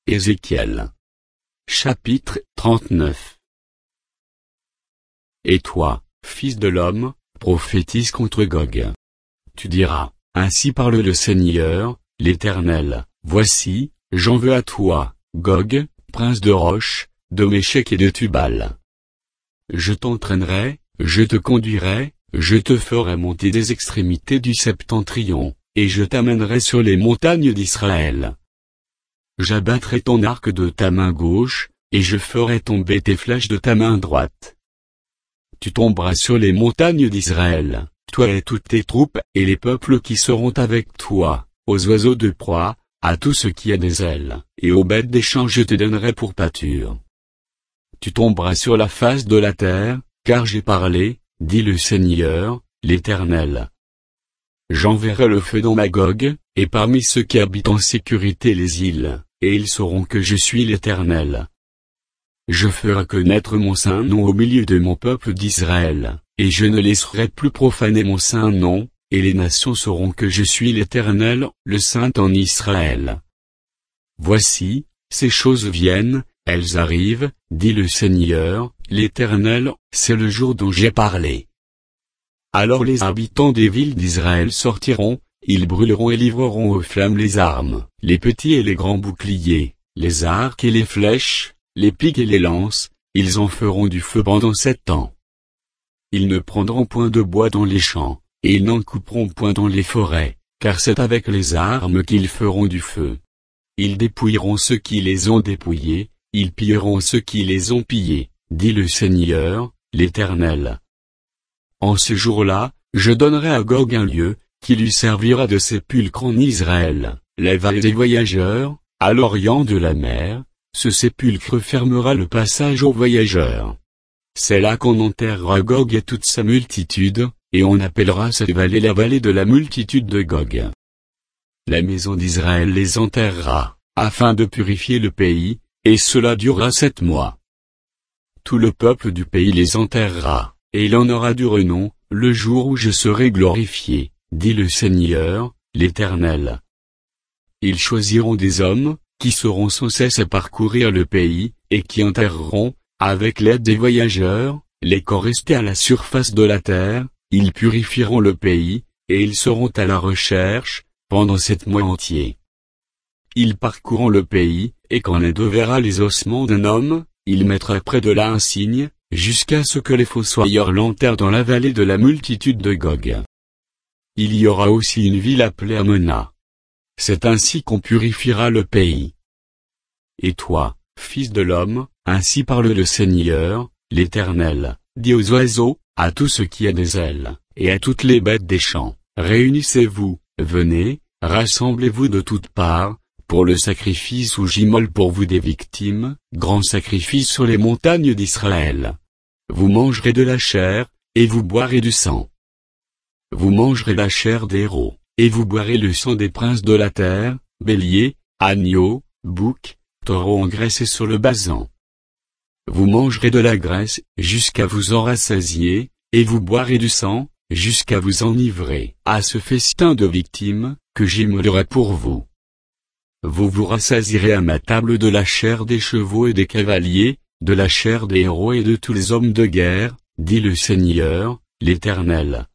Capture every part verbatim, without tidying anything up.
Ézéchiel. Chapitre trente-neuf. Et toi, fils de l'homme, prophétise contre Gog. Tu diras, ainsi parle le Seigneur, l'Éternel, voici, j'en veux à toi, Gog, prince de Roche, de Méchec et de Tubal. Je t'entraînerai, je te conduirai, je te ferai monter des extrémités du septentrion, et je t'amènerai sur les montagnes d'Israël. J'abattrai ton arc de ta main gauche, et je ferai tomber tes flèches de ta main droite. Tu tomberas sur les montagnes d'Israël, toi et toutes tes troupes, et les peuples qui seront avec toi, aux oiseaux de proie, à tout ce qui a des ailes, et aux bêtes des champs je te donnerai pour pâture. Tu tomberas sur la face de la terre, car j'ai parlé, dit le Seigneur, l'Éternel. J'enverrai le feu dans Magog, et parmi ceux qui habitent en sécurité les îles, et ils sauront que je suis l'Éternel. Je ferai connaître mon saint nom au milieu de mon peuple d'Israël, et je ne laisserai plus profaner mon saint nom, et les nations sauront que je suis l'Éternel, le Saint en Israël. Voici, ces choses viennent, elles arrivent, dit le Seigneur, l'Éternel, c'est le jour dont j'ai parlé. Alors les habitants des villes d'Israël sortiront, ils brûleront et livreront aux flammes les armes, les petits et les grands boucliers, les arcs et les flèches, les piques et les lances, ils en feront du feu pendant sept ans. Ils ne prendront point de bois dans les champs, et ils n'en couperont point dans les forêts, car c'est avec les armes qu'ils feront du feu. Ils dépouilleront ceux qui les ont dépouillés, ils pilleront ceux qui les ont pillés, dit le Seigneur, l'Éternel. En ce jour-là, je donnerai à Gog un lieu, qui lui servira de sépulcre en Israël, la vallée des voyageurs, à l'orient de la mer, ce sépulcre fermera le passage aux voyageurs. C'est là qu'on enterrera Gog et toute sa multitude, et on appellera cette vallée la vallée de la multitude de Gog. La maison d'Israël les enterrera, afin de purifier le pays, et cela durera sept mois. Tout le peuple du pays les enterrera, et il en aura du renom, le jour où je serai glorifié, dit le Seigneur, l'Éternel. Ils choisiront des hommes, qui seront sans cesse à parcourir le pays, et qui enterreront, avec l'aide des voyageurs, les corps restés à la surface de la terre, ils purifieront le pays, et ils seront à la recherche, pendant sept mois entiers. Ils parcourront le pays, et quand l'un d'eux verra les ossements d'un homme, il mettra près de là un signe, jusqu'à ce que les fossoyeurs l'enterrent dans la vallée de la multitude de Gog. Il y aura aussi une ville appelée Amona. C'est ainsi qu'on purifiera le pays. Et toi, fils de l'homme, ainsi parle le Seigneur, l'Éternel, dis aux oiseaux, à tout ce qui a des ailes, et à toutes les bêtes des champs, réunissez-vous, venez, rassemblez-vous de toutes parts, pour le sacrifice où j'immole pour vous des victimes, grand sacrifice sur les montagnes d'Israël. Vous mangerez de la chair, et vous boirez du sang. Vous mangerez la chair des héros, et vous boirez le sang des princes de la terre, béliers, agneaux, boucs, taureaux engraissés sur le basan. Vous mangerez de la graisse, jusqu'à vous en rassasier, et vous boirez du sang, jusqu'à vous enivrer, à ce festin de victimes, que j'immolerai pour vous. Vous vous rassasierez à ma table de la chair des chevaux et des cavaliers, de la chair des héros et de tous les hommes de guerre, dit le Seigneur, l'Éternel.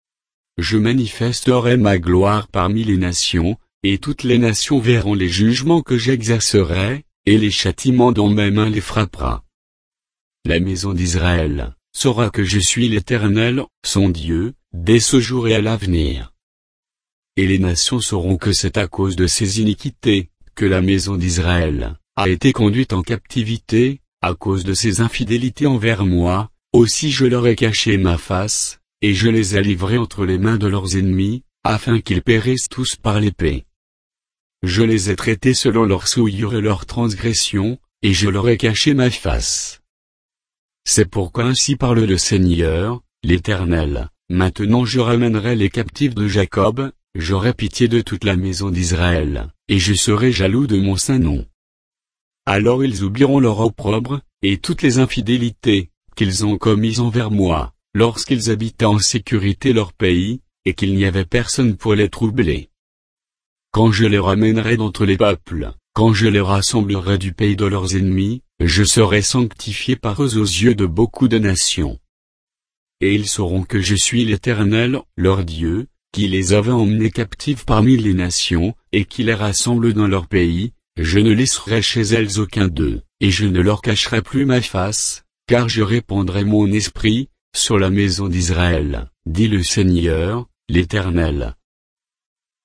Je manifesterai ma gloire parmi les nations, et toutes les nations verront les jugements que j'exercerai, et les châtiments dont ma main les frappera. La maison d'Israël saura que je suis l'Éternel, son Dieu, dès ce jour et à l'avenir. Et les nations sauront que c'est à cause de ces iniquités, que la maison d'Israël a été conduite en captivité, à cause de ses infidélités envers moi, aussi je leur ai caché ma face, et je les ai livrés entre les mains de leurs ennemis, afin qu'ils périssent tous par l'épée. Je les ai traités selon leurs souillures et leurs transgressions, et je leur ai caché ma face. C'est pourquoi ainsi parle le Seigneur, l'Éternel, maintenant je ramènerai les captifs de Jacob, j'aurai pitié de toute la maison d'Israël, et je serai jaloux de mon saint nom. Alors ils oublieront leur opprobre, et toutes les infidélités, qu'ils ont commises envers moi, lorsqu'ils habitaient en sécurité leur pays, et qu'il n'y avait personne pour les troubler. Quand je les ramènerai d'entre les peuples, quand je les rassemblerai du pays de leurs ennemis, je serai sanctifié par eux aux yeux de beaucoup de nations. Et ils sauront que je suis l'Éternel, leur Dieu, qui les avait emmenés captifs parmi les nations, et qui les rassemble dans leur pays. Je ne laisserai chez elles aucun d'eux, et je ne leur cacherai plus ma face, car je répandrai mon esprit sur la maison d'Israël, dit le Seigneur, l'Éternel.